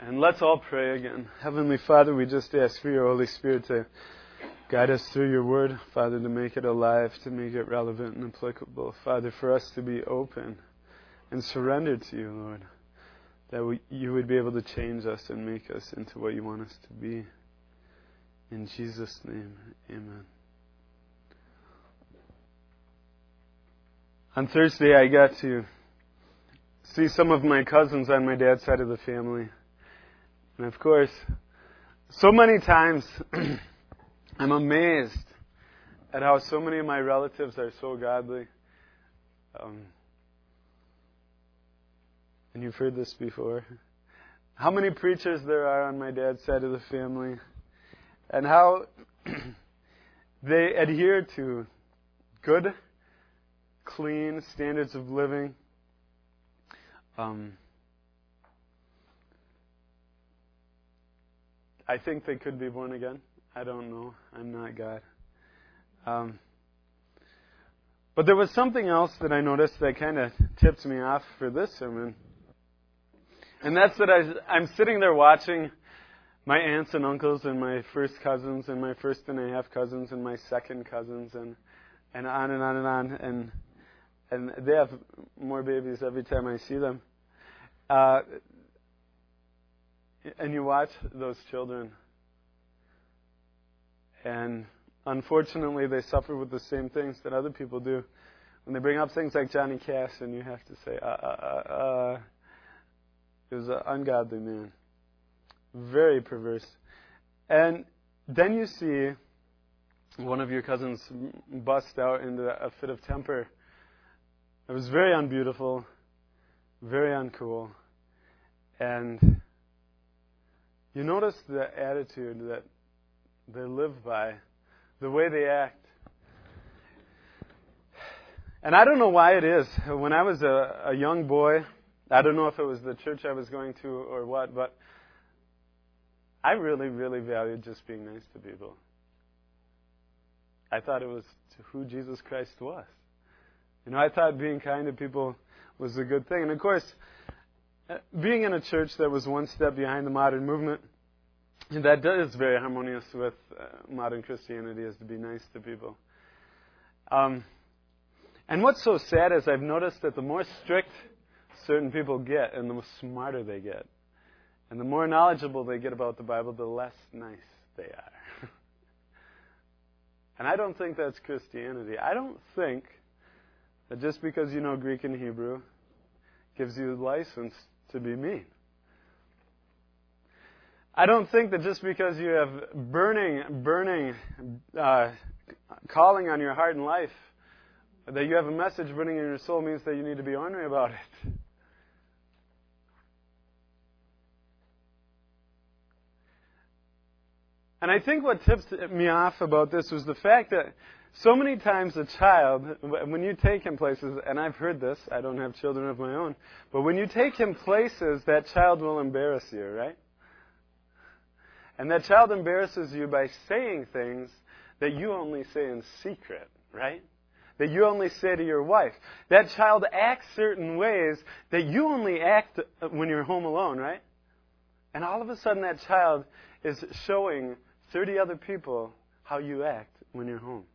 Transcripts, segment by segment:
And let's all pray again. Heavenly Father, we just ask for your Holy Spirit to guide us through your word, Father, to make it alive, to make it relevant and applicable. Father, for us to be open and surrendered to you, Lord, that you would be able to change us and make us into what you want us to be. In Jesus' name, amen. On Thursday, I got to see some of my cousins on my dad's side of the family. And of course, so many times I'm amazed at how so many of my relatives are so godly. And you've heard this before. How many preachers there are on my dad's side of the family. And how they adhere to good, clean standards of living. I think they could be born again. I don't know. I'm not God. But there was something else that I noticed that kind of tipped me off for this sermon. And that's that I'm sitting there watching my aunts and uncles and my first cousins and my first and a half cousins and my second cousins and on and on and on. And they have more babies every time I see them. And you watch those children. And unfortunately, they suffer with the same things that other people do. When they bring up things like Johnny Cash, and you have to say, he was an ungodly man. Very perverse. And then you see one of your cousins bust out into a fit of temper. It was very unbeautiful, very uncool. And you notice the attitude that they live by, the way they act. And I don't know why it is. When I was a young boy, I don't know if it was the church I was going to or what, but I really, really valued just being nice to people. I thought it was who Jesus Christ was. You know, I thought being kind to people was a good thing. And of course, being in a church that was one step behind the modern movement, that is very harmonious with modern Christianity, is to be nice to people. And what's so sad is I've noticed that the more strict certain people get and the smarter they get, and the more knowledgeable they get about the Bible, the less nice they are. And I don't think that's Christianity. I don't think that just because you know Greek and Hebrew gives you license to be mean. I don't think that just because you have burning calling on your heart and life, that you have a message burning in your soul means that you need to be ornery about it. And I think what tips me off about this was the fact that so many times a child, when you take him places, and I've heard this, I don't have children of my own, but when you take him places, that child will embarrass you, right? And that child embarrasses you by saying things that you only say in secret, right? That you only say to your wife. That child acts certain ways that you only act when you're home alone, right? And all of a sudden that child is showing 30 other people how you act when you're home.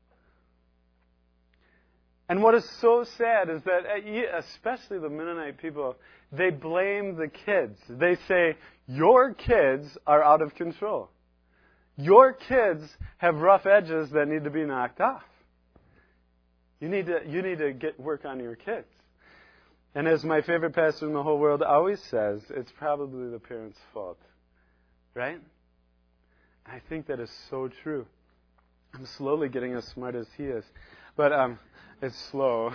And what is so sad is that, especially the Mennonite people, they blame the kids. They say, your kids are out of control. Your kids have rough edges that need to be knocked off. You need to get work on your kids. And as my favorite pastor in the whole world always says, it's probably the parents' fault. Right? I think that is so true. I'm slowly getting as smart as he is. But it's slow.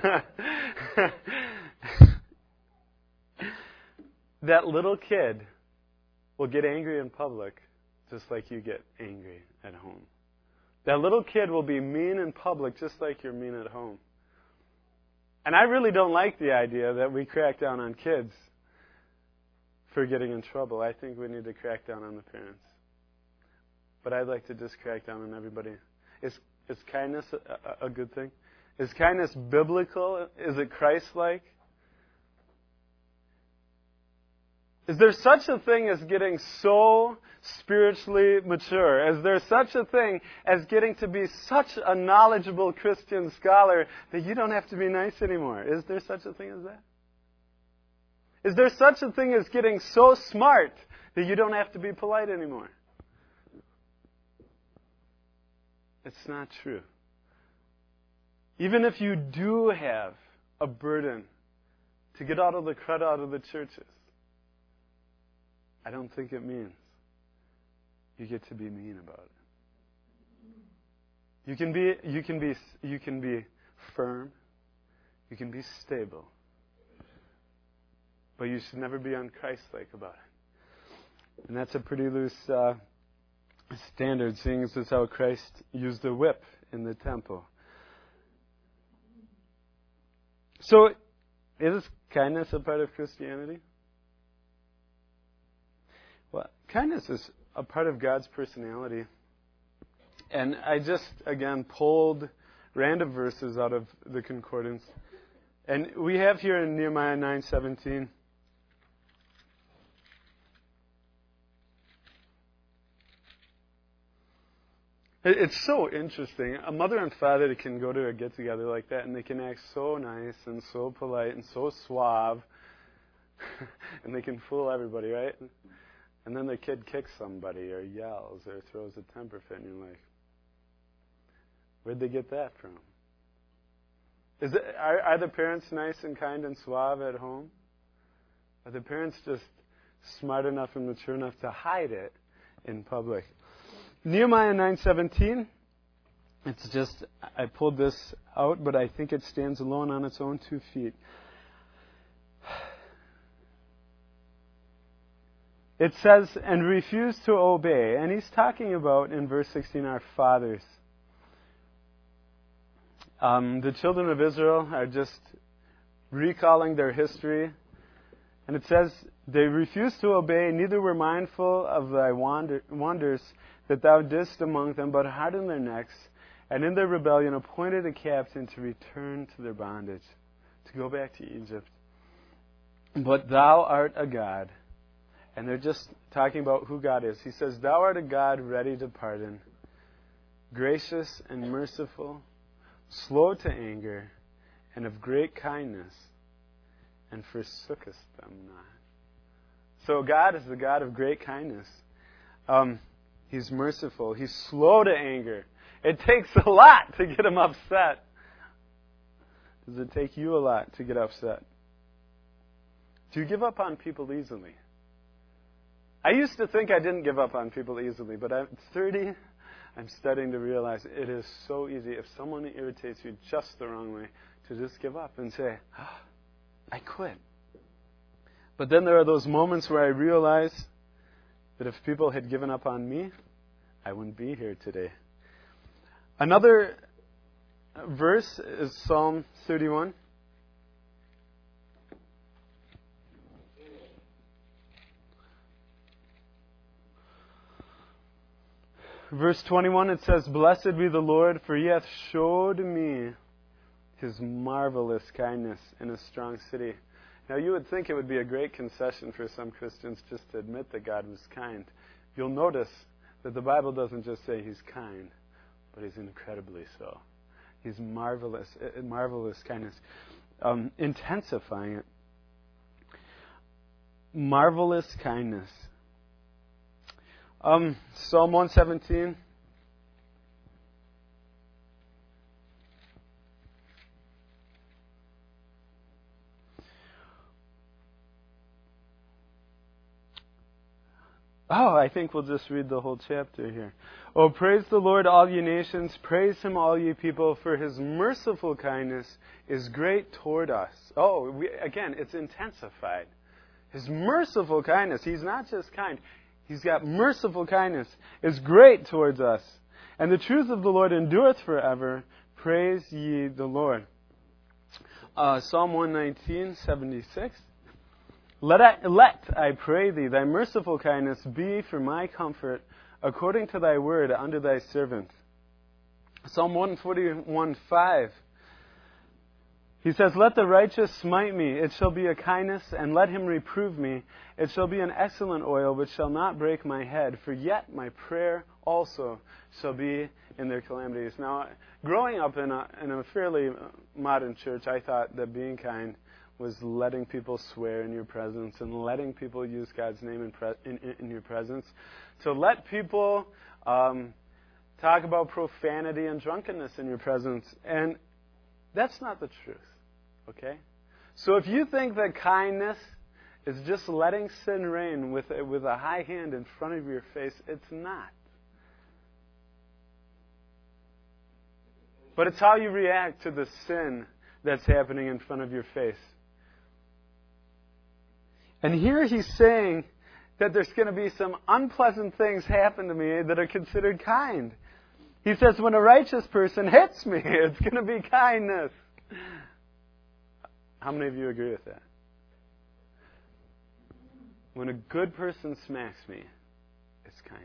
That little kid will get angry in public just like you get angry at home. That little kid will be mean in public just like you're mean at home. And I really don't like the idea that we crack down on kids for getting in trouble. I think we need to crack down on the parents. But I'd like to just crack down on everybody. Is kindness a good thing? Is kindness biblical? Is it Christ-like? Is there such a thing as getting so spiritually mature? Is there such a thing as getting to be such a knowledgeable Christian scholar that you don't have to be nice anymore? Is there such a thing as that? Is there such a thing as getting so smart that you don't have to be polite anymore? It's not true. Even if you do have a burden to get all of the crud out of the churches, I don't think it means you get to be mean about it. You can be firm, you can be stable, but you should never be un-Christ-like about it. And that's a pretty loose standard, seeing as it's how Christ used the whip in the temple. So, is kindness a part of Christianity? Well, kindness is a part of God's personality. And I just, again, pulled random verses out of the concordance. And we have here in Nehemiah 9:17. It's so interesting. A mother and father can go to a get-together like that, and they can act so nice and so polite and so suave. And they can fool everybody, right? And then the kid kicks somebody or yells or throws a temper fit, and you're like, where'd they get that from? Are the parents nice and kind and suave at home? Are the parents just smart enough and mature enough to hide it in public? Nehemiah 9:17, it's just, I pulled this out, but I think it stands alone on its own 2 feet. It says, and refuse to obey. And he's talking about, in verse 16, our fathers. The children of Israel are just recalling their history. And it says, they refused to obey, neither were mindful of thy wonders that thou didst among them, but hardened their necks, and in their rebellion appointed a captain to return to their bondage, to go back to Egypt. But thou art a God. And they're just talking about who God is. He says, thou art a God ready to pardon, gracious and merciful, slow to anger, and of great kindness, and forsookest them not. So God is the God of great kindness. He's merciful. He's slow to anger. It takes a lot to get him upset. Does it take you a lot to get upset? Do you give up on people easily? I used to think I didn't give up on people easily, but at 30, I'm starting to realize it is so easy, if someone irritates you just the wrong way, to just give up and say, I quit. But then there are those moments where I realize that if people had given up on me, I wouldn't be here today. Another verse is Psalm 31. Verse 21, it says, blessed be the Lord, for he hath showed me his marvelous kindness in a strong city. Now, you would think it would be a great concession for some Christians just to admit that God was kind. You'll notice that the Bible doesn't just say he's kind, but he's incredibly so. He's marvelous kindness. Intensifying it. Marvelous kindness. Psalm 117. I think we'll just read the whole chapter here. Oh, praise the Lord, all ye nations. Praise him, all ye people, for his merciful kindness is great toward us. Again, it's intensified. His merciful kindness. He's not just kind. He's got merciful kindness. Is great towards us. And the truth of the Lord endureth forever. Praise ye the Lord. Psalm 119:76. Let, I pray thee, thy merciful kindness be for my comfort, according to thy word unto thy servant. Psalm 141:5. He says, let the righteous smite me, it shall be a kindness, and let him reprove me, it shall be an excellent oil, which shall not break my head, for yet my prayer also shall be in their calamities. Now, growing up in a fairly modern church, I thought that being kind was letting people swear in your presence and letting people use God's name in your presence, to let people talk about profanity and drunkenness in your presence. And that's not the truth. Okay? So if you think that kindness is just letting sin reign with a high hand in front of your face, it's not. But it's how you react to the sin that's happening in front of your face. And here he's saying that there's going to be some unpleasant things happen to me that are considered kind. He says, when a righteous person hits me, it's going to be kindness. How many of you agree with that? When a good person smacks me, it's kindness.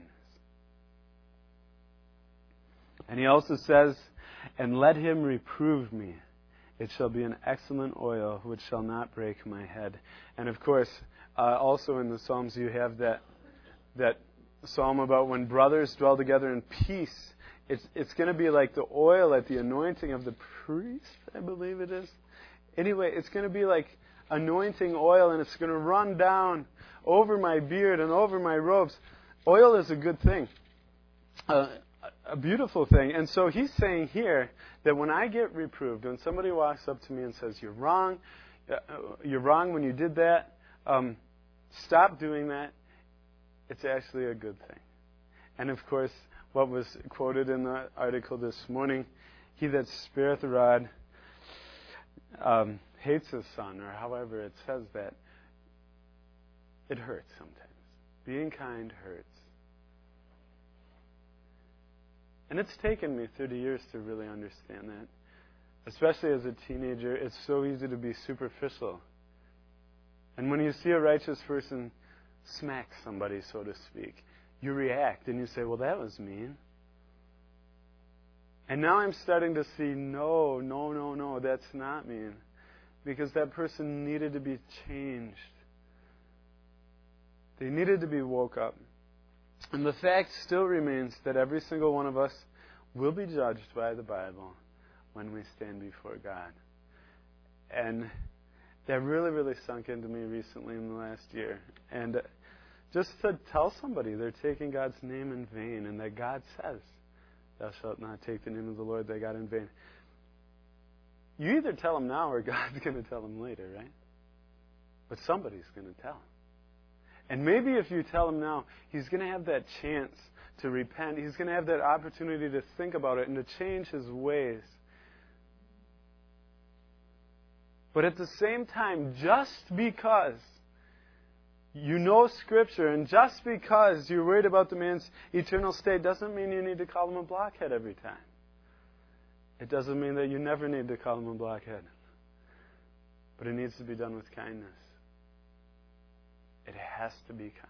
And he also says, and let him reprove me. It shall be an excellent oil which shall not break my head. And of course, also in the Psalms you have that psalm about when brothers dwell together in peace. It's going to be like the oil at the anointing of the priest, I believe it is. Anyway, it's going to be like anointing oil, and it's going to run down over my beard and over my robes. Oil is a good thing, a beautiful thing. And so he's saying here that when I get reproved, when somebody walks up to me and says, you're wrong when you did that, stop doing that, it's actually a good thing. And of course, what was quoted in the article this morning, he that spareth the rod hates his son, or however it says that. It hurts sometimes. Being kind hurts. And it's taken me 30 years to really understand that. Especially as a teenager, it's so easy to be superficial. And when you see a righteous person smack somebody, so to speak, you react and you say, well, that was mean. And now I'm starting to see, no, that's not mean. Because that person needed to be changed. They needed to be woke up. And the fact still remains that every single one of us will be judged by the Bible when we stand before God. And that really, really sunk into me recently in the last year. And just to tell somebody they're taking God's name in vain, and that God says, thou shalt not take the name of the Lord thy God in vain. You either tell them now or God's going to tell them later, right? But somebody's going to tell them. And maybe if you tell him now, he's going to have that chance to repent. He's going to have that opportunity to think about it and to change his ways. But at the same time, just because you know Scripture and just because you're worried about the man's eternal state doesn't mean you need to call him a blockhead every time. It doesn't mean that you never need to call him a blockhead. But it needs to be done with kindness. It has to be kind.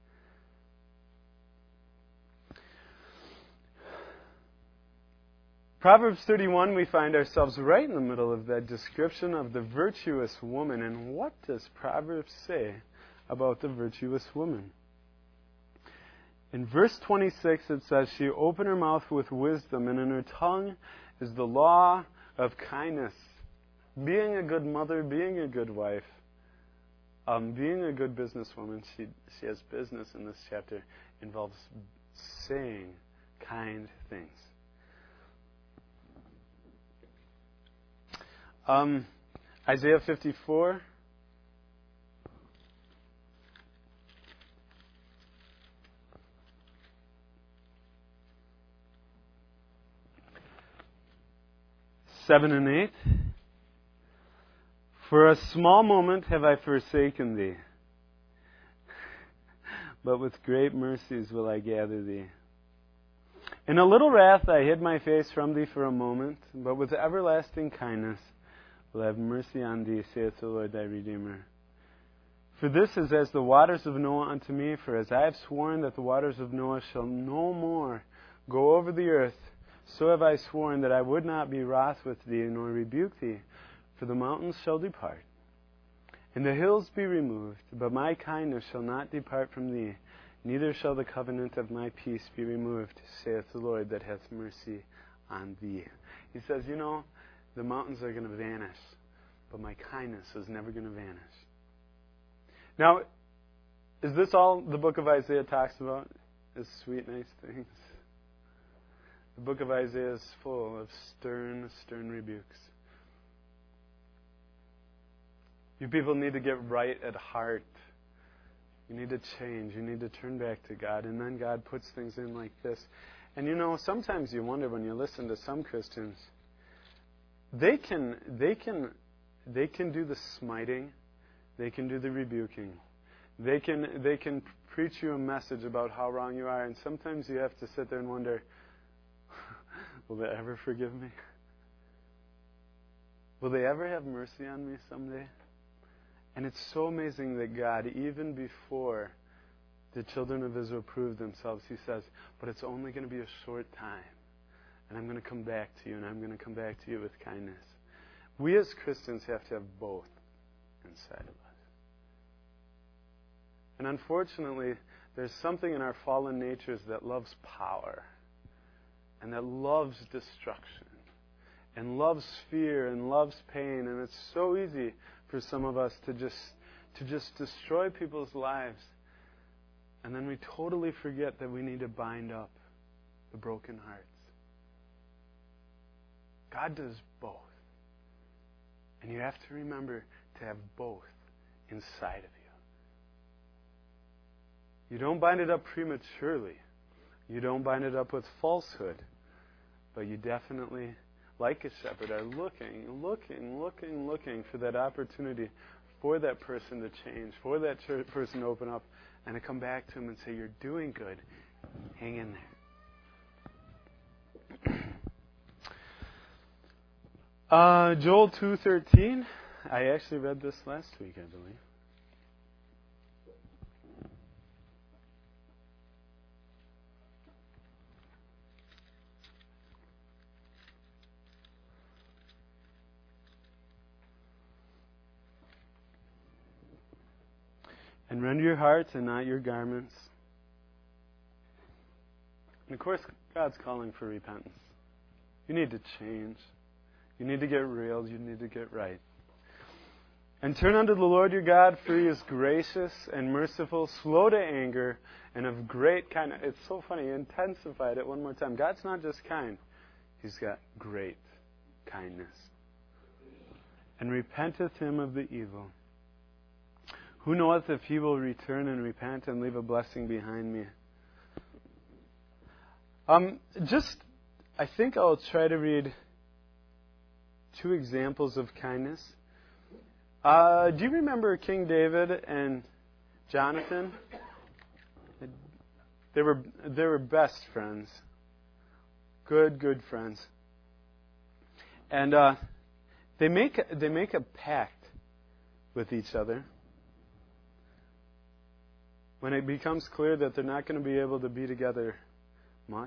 Proverbs 31, we find ourselves right in the middle of that description of the virtuous woman. And what does Proverbs say about the virtuous woman? In verse 26, it says, she opened her mouth with wisdom, and in her tongue is the law of kindness. Being a good mother, being a good wife, being a good businesswoman, she has business in this chapter, involves saying kind things. Isaiah 54. Seven and 8. For a small moment have I forsaken thee, but with great mercies will I gather thee. In a little wrath I hid my face from thee for a moment, but with everlasting kindness will I have mercy on thee, saith the Lord thy Redeemer. For this is as the waters of Noah unto me, for as I have sworn that the waters of Noah shall no more go over the earth, so have I sworn that I would not be wroth with thee, nor rebuke thee. For the mountains shall depart, and the hills be removed, but my kindness shall not depart from thee, neither shall the covenant of my peace be removed, saith the Lord that hath mercy on thee. He says, the mountains are going to vanish, but my kindness is never going to vanish. Now, is this all the book of Isaiah talks about? Is sweet, nice things? The book of Isaiah is full of stern, stern rebukes. You people need to get right at heart. You need to change. You need to turn back to God. And then God puts things in like this. And sometimes you wonder when you listen to some Christians, they can do the smiting, they can do the rebuking, they can preach you a message about how wrong you are, and sometimes you have to sit there and wonder, will they ever forgive me? Will they ever have mercy on me someday? And it's so amazing that God, even before the children of Israel proved themselves, He says, but it's only going to be a short time. And I'm going to come back to you, and I'm going to come back to you with kindness. We as Christians have to have both inside of us. And unfortunately, there's something in our fallen natures that loves power, and that loves destruction, and loves fear, and loves pain, and it's so easy for some of us to just destroy people's lives. And then we totally forget that we need to bind up the broken hearts. God does both. And you have to remember to have both inside of you. You don't bind it up prematurely. You don't bind it up with falsehood. But you definitely, like a shepherd, are looking for that opportunity for that person to change, for that person to open up, and to come back to him and say, you're doing good. Hang in there. Joel 2:13. I actually read this last week, I believe. And rend your hearts and not your garments. And of course, God's calling for repentance. You need to change. You need to get real. You need to get right. And turn unto the Lord your God, for He is gracious and merciful, slow to anger, and of great kindness. It's so funny. He intensified it one more time. God's not just kind. He's got great kindness. And repenteth him of the evil. Who knoweth if he will return and repent and leave a blessing behind me? I think I'll try to read 2 examples of kindness. Do you remember King David and Jonathan? They were best friends. Good friends. And they make a pact with each other. When it becomes clear that they're not going to be able to be together much.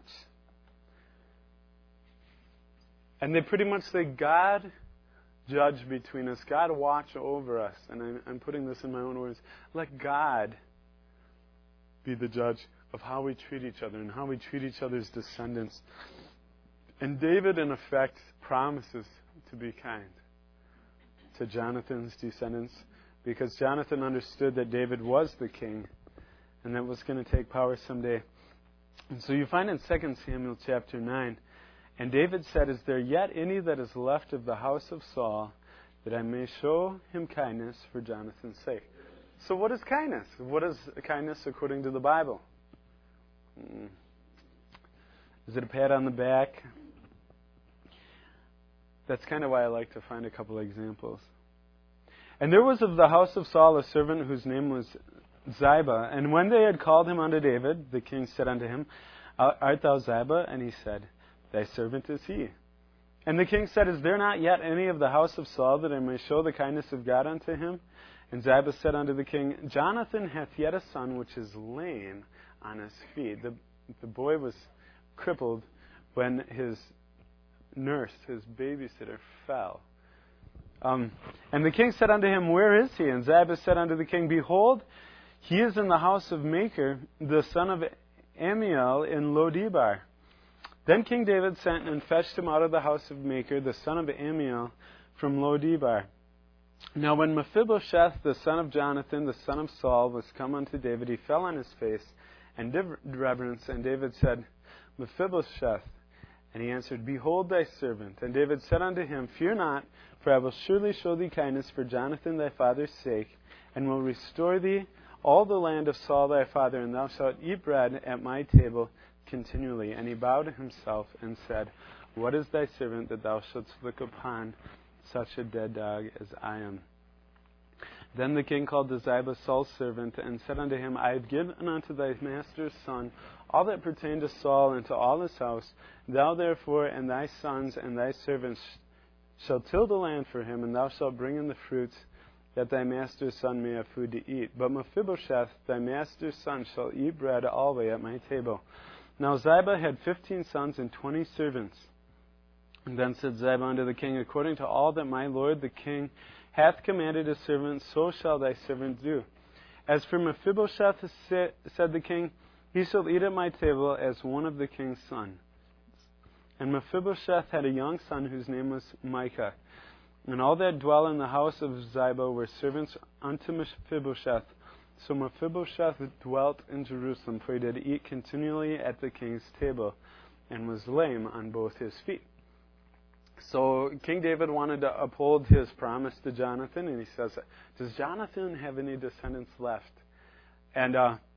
And they pretty much say, God, judge between us. God, watch over us. And I'm putting this in my own words. Let God be the judge of how we treat each other and how we treat each other's descendants. And David, in effect, promises to be kind to Jonathan's descendants because Jonathan understood that David was the king and that was going to take power someday. And so you find in 2 Samuel chapter 9, and David said, is there yet any that is left of the house of Saul, that I may show him kindness for Jonathan's sake? So what is kindness? What is kindness according to the Bible? Is it a pat on the back? That's kind of why I like to find a couple examples. And there was of the house of Saul a servant whose name was Ziba. And when they had called him unto David, the king said unto him, Art thou Ziba? And he said, Thy servant is he. And the king said, Is there not yet any of the house of Saul, that I may show the kindness of God unto him? And Ziba said unto the king, Jonathan hath yet a son which is lame on his feet. The boy was crippled when his nurse, his babysitter, fell. And the king said unto him, Where is he? And Ziba said unto the king, Behold, he is in the house of Machir, the son of Ammiel, in Lo-debar. Then King David sent and fetched him out of the house of Machir, the son of Ammiel, from Lo-debar. Now when Mephibosheth, the son of Jonathan, the son of Saul, was come unto David, he fell on his face and did reverence. And David said, Mephibosheth. And he answered, Behold thy servant. And David said unto him, Fear not, for I will surely show thee kindness for Jonathan thy father's sake, and will restore thee all the land of Saul thy father, and thou shalt eat bread at my table continually. And he bowed himself and said, What is thy servant that thou shouldst look upon such a dead dog as I am? Then the king called to Ziba, Saul's servant, and said unto him, I have given unto thy master's son all that pertained to Saul and to all his house. Thou therefore and thy sons and thy servants shall till the land for him, and thou shalt bring in the fruits, that thy master's son may have food to eat. But Mephibosheth, thy master's son, shall eat bread alway at my table. Now Ziba had 15 sons and 20 servants. And then said Ziba unto the king, According to all that my lord the king hath commanded his servant, so shall thy servant do. As for Mephibosheth, said the king, he shall eat at my table as one of the king's sons. And Mephibosheth had a young son whose name was Micah. And all that dwell in the house of Ziba were servants unto Mephibosheth. So Mephibosheth dwelt in Jerusalem, for he did eat continually at the king's table, and was lame on both his feet. So King David wanted to uphold his promise to Jonathan, and he says, Does Jonathan have any descendants left? And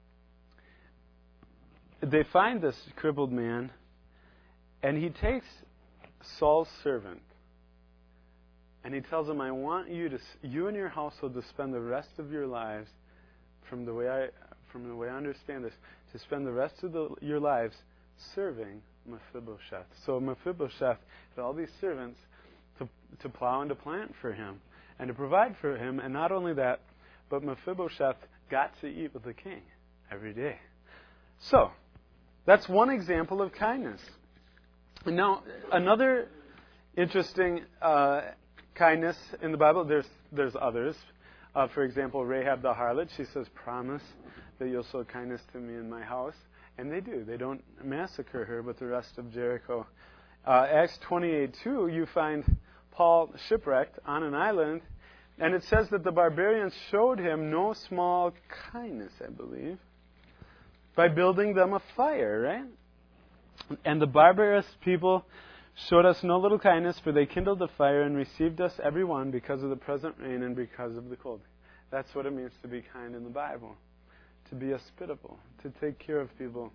they find this crippled man, and he takes Saul's servant, and he tells him, I want you and your household to spend the rest of your lives, from the way I understand this, to spend the rest of your lives serving Mephibosheth. So Mephibosheth had all these servants to plow and to plant for him and to provide for him. And not only that, but Mephibosheth got to eat with the king every day. So that's one example of kindness. And now another interesting kindness in the Bible, there's others. For example, Rahab the harlot, she says, Promise that you'll show kindness to me in my house. And they do. They don't massacre her with the rest of Jericho. Acts 28:2, you find Paul shipwrecked on an island, and it says that the barbarians showed him no small kindness, I believe, by building them a fire, right? And the barbarous people showed us no little kindness, for they kindled the fire and received us every one because of the present rain and because of the cold. That's what it means to be kind in the Bible. To be hospitable, to take care of people.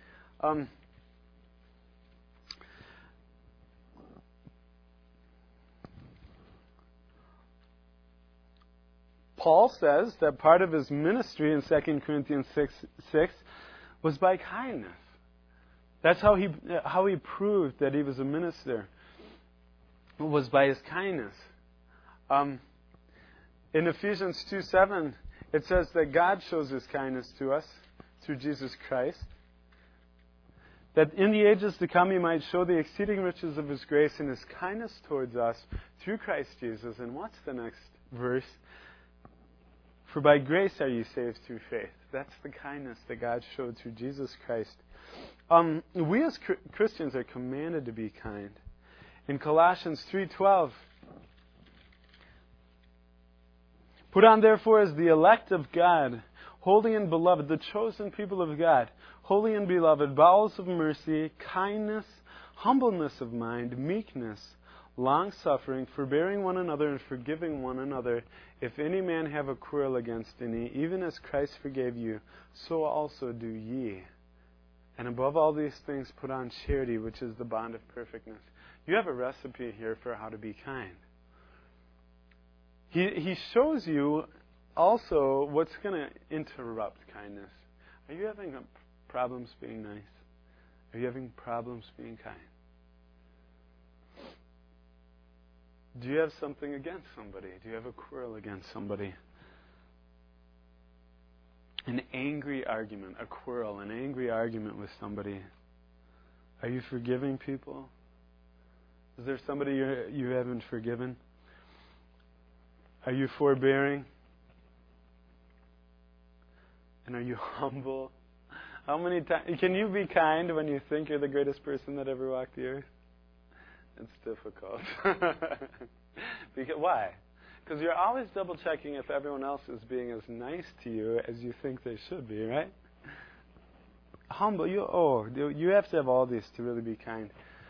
Paul says that part of his ministry in 2 Corinthians 6 was by kindness. That's how he proved that he was a minister. It was by his kindness. In Ephesians 2:7, it says that God shows His kindness to us through Jesus Christ, that in the ages to come He might show the exceeding riches of His grace and His kindness towards us through Christ Jesus. And what's the next verse? For by grace are you saved through faith. That's the kindness that God showed through Jesus Christ. We as Christians are commanded to be kind. In Colossians 3:12, Put on therefore as the elect of God, holy and beloved, the chosen people of God, holy and beloved, bowels of mercy, kindness, humbleness of mind, meekness, long-suffering, forbearing one another and forgiving one another. If any man have a quarrel against any, even as Christ forgave you, so also do ye. And above all these things put on charity, which is the bond of perfectness. You have a recipe here for how to be kind. He shows you also what's going to interrupt kindness. Are you having problems being nice? Are you having problems being kind? Do you have something against somebody? Do you have a quarrel against somebody? An angry argument, a quarrel, an angry argument with somebody. Are you forgiving people? Is there somebody you haven't forgiven? Are you forbearing? And are you humble? How many times can you be kind when you think you're the greatest person that ever walked the earth? It's difficult. Why? Because you're always double checking if everyone else is being as nice to you as you think they should be, right? Humble. You have to have all these to really be kind.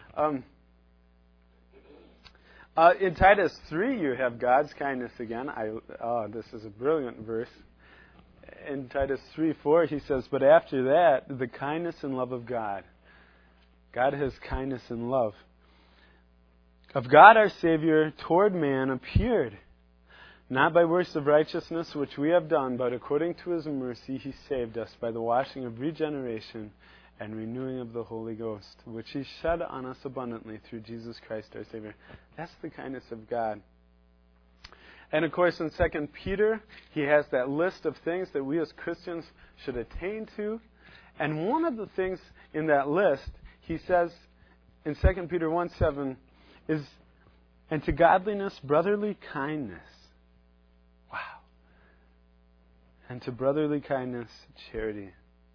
In Titus 3, you have God's kindness again. This is a brilliant verse. In Titus 3:4, he says, "But after that, the kindness and love of God." God has kindness and love. "Of God our Savior toward man appeared, not by works of righteousness which we have done, but according to His mercy He saved us by the washing of regeneration and renewing of the Holy Ghost, which He shed on us abundantly through Jesus Christ our Savior." That's the kindness of God. And of course, in 2 Peter, he has that list of things that we as Christians should attain to. And one of the things in that list, he says in 2 Peter 1:7, is, "And to godliness, brotherly kindness." Wow. "And to brotherly kindness, charity."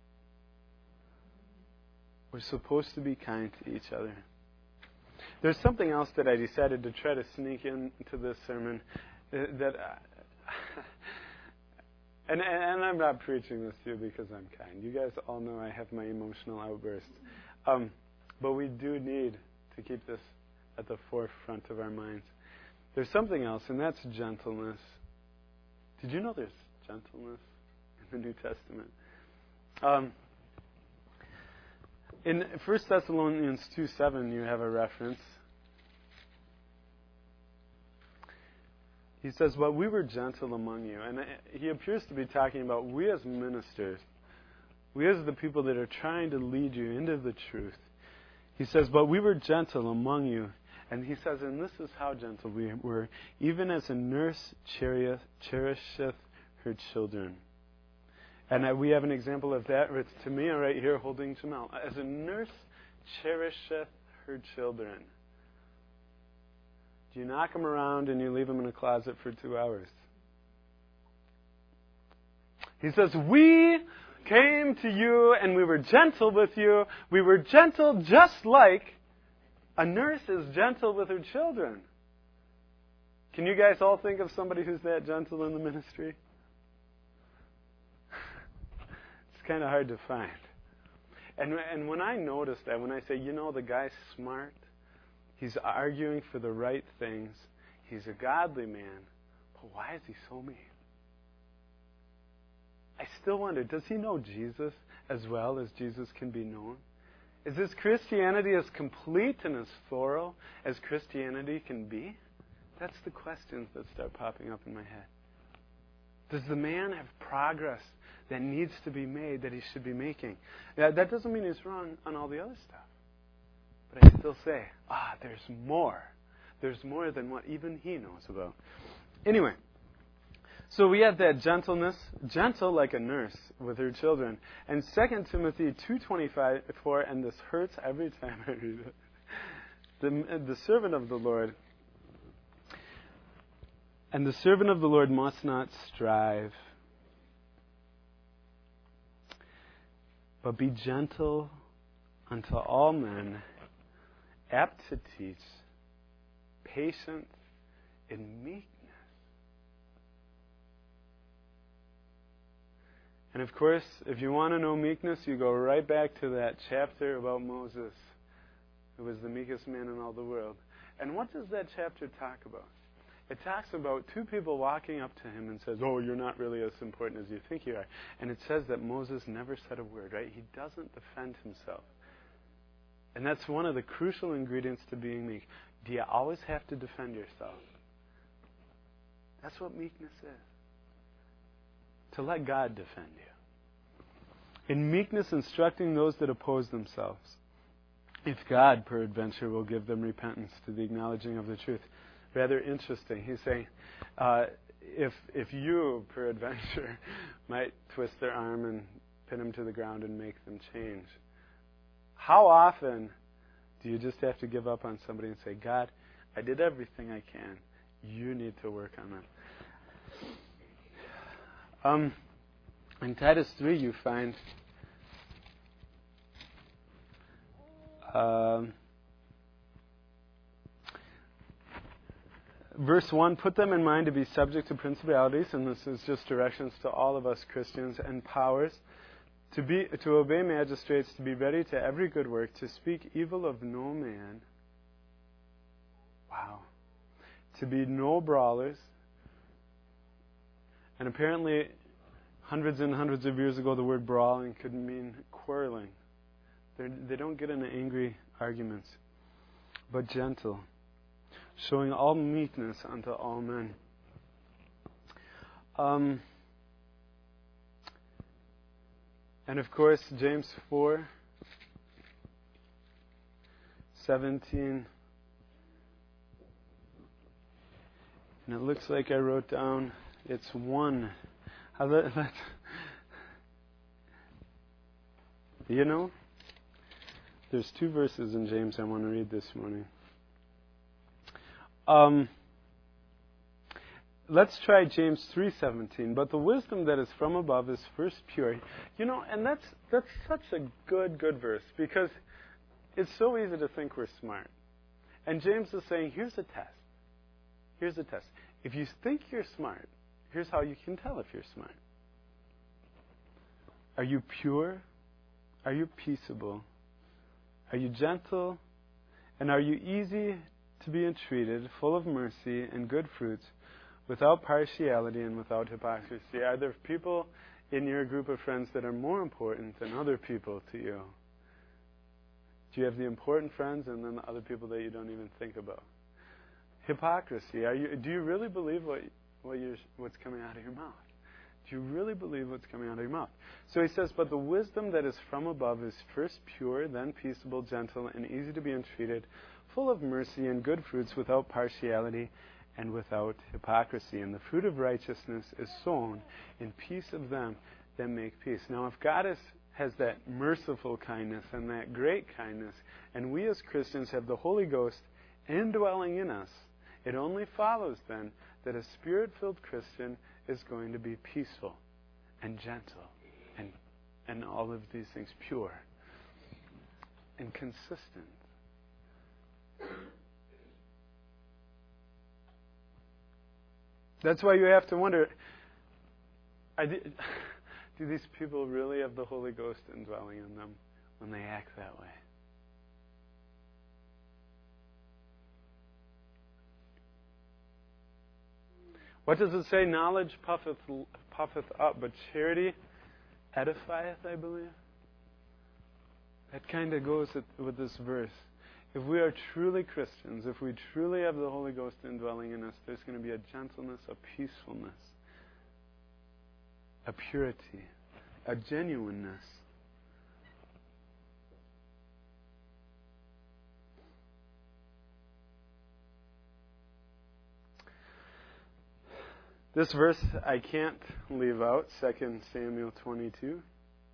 We're supposed to be kind to each other. There's something else that I decided to try to sneak into this sermon that and I'm not preaching this to you because I'm kind. You guys all know I have my emotional outbursts. But we do need to keep this at the forefront of our minds. There's something else, and that's gentleness. Did you know there's gentleness in the New Testament? In 1 Thessalonians 2:7, you have a reference. He says, "But we were gentle among you." And he appears to be talking about we as ministers, we as the people that are trying to lead you into the truth. He says, "But we were gentle among you." And he says, and this is how gentle we were, "even as a nurse cherisheth her children." And we have an example of that. It's Tamia right here holding Jamal. "As a nurse cherisheth her children." Do you knock them around and you leave them in a closet for 2 hours? He says, "We came to you and we were gentle with you. We were gentle just like a nurse is gentle with her children." Can you guys all think of somebody who's that gentle in the ministry? It's kind of hard to find. And when I notice that, when I say, the guy's smart, he's arguing for the right things, he's a godly man, but why is he so mean? I still wonder, does he know Jesus as well as Jesus can be known? Is his Christianity as complete and as thorough as Christianity can be? That's the questions that start popping up in my head. Does the man have progress that needs to be made, that he should be making? That doesn't mean he's wrong on all the other stuff. But I still say, there's more. There's more than what even he knows about. Anyway, so we have that gentleness, gentle like a nurse with her children. And 2 Timothy 2:25, and this hurts every time I read it. The servant of the Lord, and the servant of the Lord must not strive, but be gentle unto all men, apt to teach, patient in meekness. And of course, if you want to know meekness, you go right back to that chapter about Moses, who was the meekest man in all the world. And what does that chapter talk about? It talks about two people walking up to him and says, "Oh, you're not really as important as you think you are." And it says that Moses never said a word, right? He doesn't defend himself. And that's one of the crucial ingredients to being meek. Do you always have to defend yourself? That's what meekness is. To let God defend you. In meekness, instructing those that oppose themselves. If God, peradventure, will give them repentance to the acknowledging of the truth. Rather interesting. He's saying, if you, peradventure, might twist their arm and pin them to the ground and make them change, how often do you just have to give up on somebody and say, "God, I did everything I can. You need to work on them"? In Titus 3 you find verse 1, put them in mind to be subject to principalities, and this is just directions to all of us Christians, and powers, to obey magistrates, to be ready to every good work, to speak evil of no man. Wow. To be no brawlers. And apparently, hundreds and hundreds of years ago, the word brawling could mean quarreling. They don't get into angry arguments, but gentle, showing all meekness unto all men. And of course, James 4:17. And it looks like I wrote down, it's 1. You know, there's 2 verses in James I want to read this morning. Let's try James 3:17. But the wisdom that is from above is first pure. You know, and that's such a good verse, because it's so easy to think we're smart. And James is saying, here's a test. Here's a test. If you think you're smart, here's how you can tell if you're smart. Are you pure? Are you peaceable? Are you gentle? And are you easy to be entreated, full of mercy and good fruits, without partiality and without hypocrisy? Are there people in your group of friends that are more important than other people to you? Do you have the important friends and then the other people that you don't even think about? Hypocrisy. Do you really believe what's coming out of your mouth? Do you really believe what's coming out of your mouth? So he says, but the wisdom that is from above is first pure, then peaceable, gentle, and easy to be entreated, full of mercy and good fruits, without partiality and without hypocrisy. And the fruit of righteousness is sown in peace of them that make peace. Now, if God has that merciful kindness and that great kindness, and we as Christians have the Holy Ghost indwelling in us, it only follows then that a Spirit-filled Christian is going to be peaceful and gentle and all of these things, pure and consistent. That's why you have to wonder, do these people really have the Holy Ghost indwelling in them when they act that way? What does it say? Knowledge puffeth up, but charity edifieth, I believe. That kind of goes with this verse. If we are truly Christians, if we truly have the Holy Ghost indwelling in us, there's going to be a gentleness, a peacefulness, a purity, a genuineness. This verse I can't leave out, 2 Samuel 22.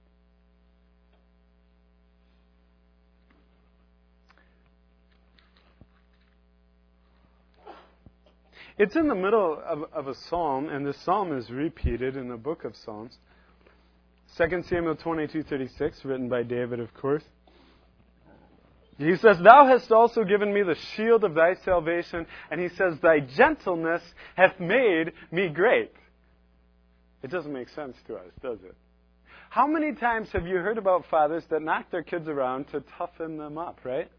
It's in the middle of a psalm, and this psalm is repeated in the book of Psalms. 2 Samuel 22:36, written by David, of course. He says, Thou hast also given me the shield of thy salvation. And he says, Thy gentleness hath made me great. It doesn't make sense to us, does it? How many times have you heard about fathers that knock their kids around to toughen them up, right?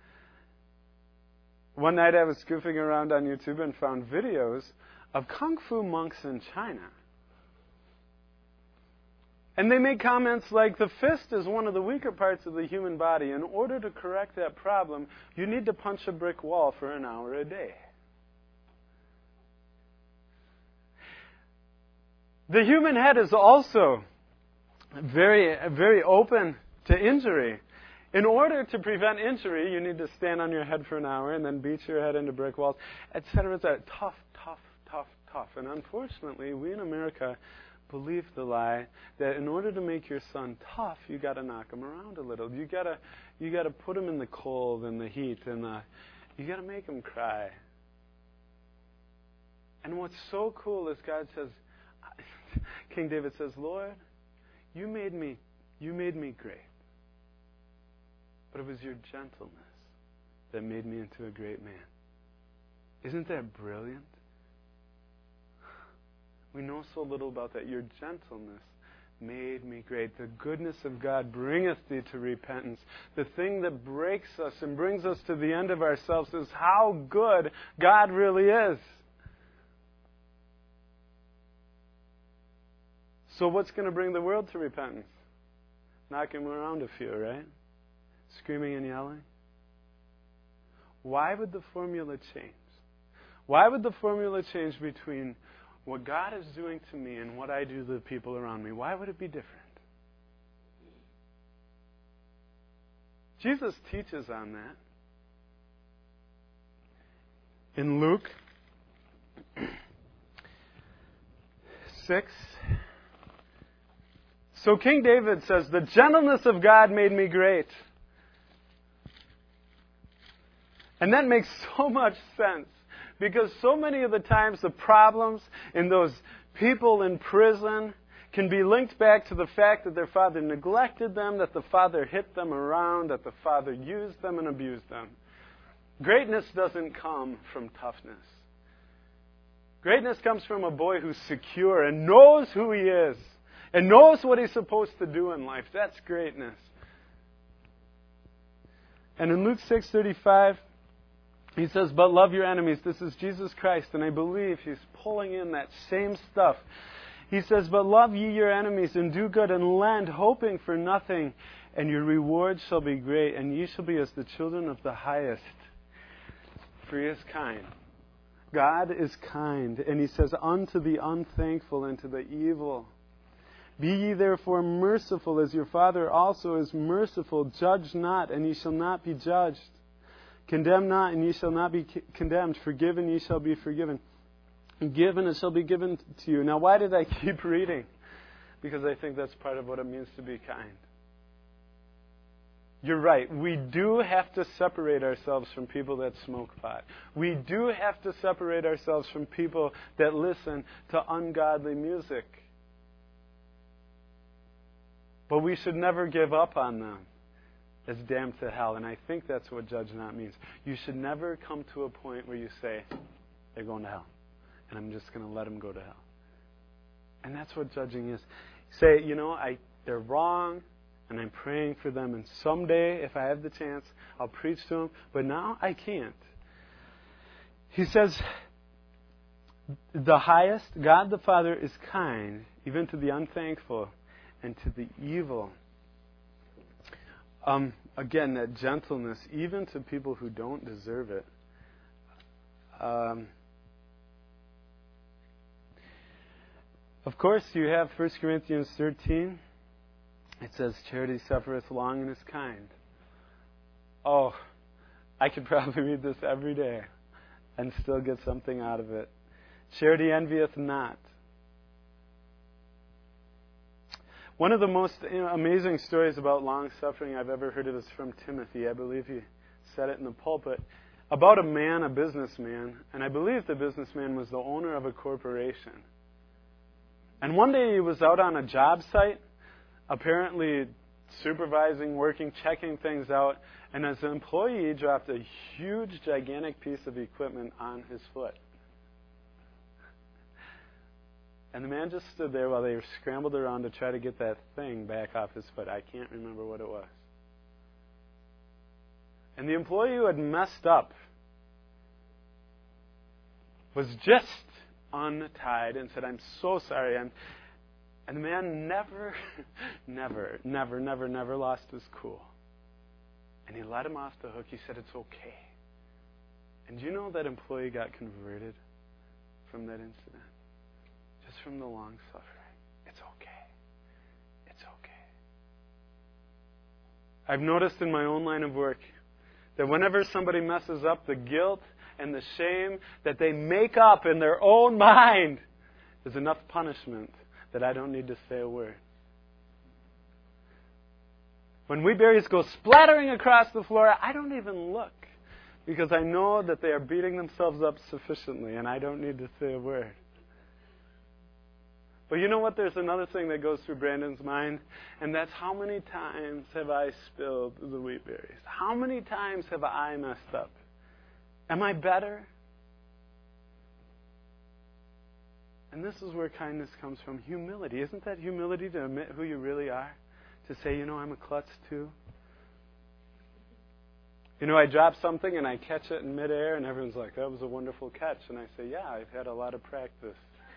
One night I was goofing around on YouTube and found videos of Kung Fu monks in China. And they make comments like, the fist is one of the weaker parts of the human body. In order to correct that problem, you need to punch a brick wall for an hour a day. The human head is also very, very open to injury. In order to prevent injury, you need to stand on your head for an hour and then beat your head into brick walls, etc., etc. Tough, tough, tough, tough. And unfortunately, we in America believe the lie that in order to make your son tough, you got to knock him around a little. You got to put him in the cold and the heat, and you got to make him cry. And what's so cool is God says, King David says, Lord, you made me great. But it was your gentleness that made me into a great man. Isn't that brilliant? We know so little about that. Your gentleness made me great. The goodness of God bringeth thee to repentance. The thing that breaks us and brings us to the end of ourselves is how good God really is. So what's going to bring the world to repentance? Knocking around a few, right? Screaming and yelling. Why would the formula change? Why would the formula change between what God is doing to me and what I do to the people around me? Why would it be different? Jesus teaches on that. In Luke 6. So King David says, the gentleness of God made me great. And that makes so much sense. Because so many of the times the problems in those people in prison can be linked back to the fact that their father neglected them, that the father hit them around, that the father used them and abused them. Greatness doesn't come from toughness. Greatness comes from a boy who's secure and knows who he is and knows what he's supposed to do in life. That's greatness. And in Luke 6:35, he says, but love your enemies. This is Jesus Christ, and I believe he's pulling in that same stuff. He says, but love ye your enemies, and do good, and lend, hoping for nothing, and your reward shall be great, and ye shall be as the children of the highest. For he is kind. God is kind, and he says, unto the unthankful and to the evil. Be ye therefore merciful, as your Father also is merciful. Judge not, and ye shall not be judged. Condemn not, and ye shall not be condemned. Forgive, and ye shall be forgiven. Give, and it shall be given to you. Now, why did I keep reading? Because I think that's part of what it means to be kind. You're right. We do have to separate ourselves from people that smoke pot. We do have to separate ourselves from people that listen to ungodly music. But we should never give up on them as damned to hell. And I think that's what judge not means. You should never come to a point where you say, they're going to hell, and I'm just going to let them go to hell. And that's what judging is. Say, they're wrong, and I'm praying for them, and someday, if I have the chance, I'll preach to them, but now I can't. He says, the highest, God the Father, is kind, even to the unthankful and to the evil. Again, that gentleness, even to people who don't deserve it. Of course, you have 1 Corinthians 13. It says, charity suffereth long and is kind. Oh, I could probably read this every day and still get something out of it. Charity envieth not. One of the most amazing stories about long-suffering I've ever heard of is from Timothy. I believe he said it in the pulpit. About a man, a businessman, and I believe the businessman was the owner of a corporation. And one day he was out on a job site, apparently supervising, working, checking things out, and as an employee, he dropped a huge, gigantic piece of equipment on his foot. And the man just stood there while they scrambled around to try to get that thing back off his foot. I can't remember what it was. And the employee who had messed up was just untied and said, I'm so sorry. And the man never lost his cool. And he let him off the hook. He said, it's okay. And do you know that employee got converted from that incident? Just from the long suffering. It's okay. It's okay. I've noticed in my own line of work that whenever somebody messes up, the guilt and the shame that they make up in their own mind is enough punishment that I don't need to say a word. When wheatberries go splattering across the floor, I don't even look because I know that they are beating themselves up sufficiently and I don't need to say a word. But you know what? There's another thing that goes through Brandon's mind, and that's how many times have I spilled the wheat berries? How many times have I messed up? Am I better? And this is where kindness comes from. Humility. Isn't that humility to admit who you really are? To say, I'm a klutz too. I drop something and I catch it in midair and everyone's like, that was a wonderful catch. And I say, yeah, I've had a lot of practice.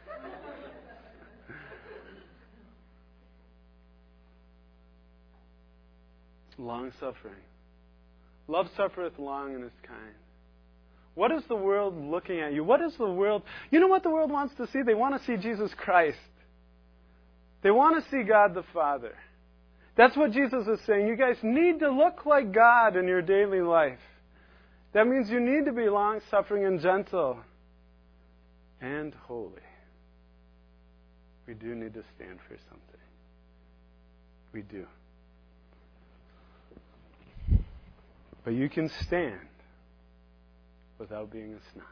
Long-suffering. Love suffereth long and is kind. What is the world looking at you? What is the world? You know what the world wants to see? They want to see Jesus Christ. They want to see God the Father. That's what Jesus is saying. You guys need to look like God in your daily life. That means you need to be long-suffering and gentle and holy. We do need to stand for something. We do. But you can stand without being a snot.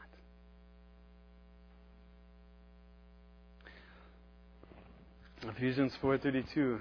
Ephesians 4:32.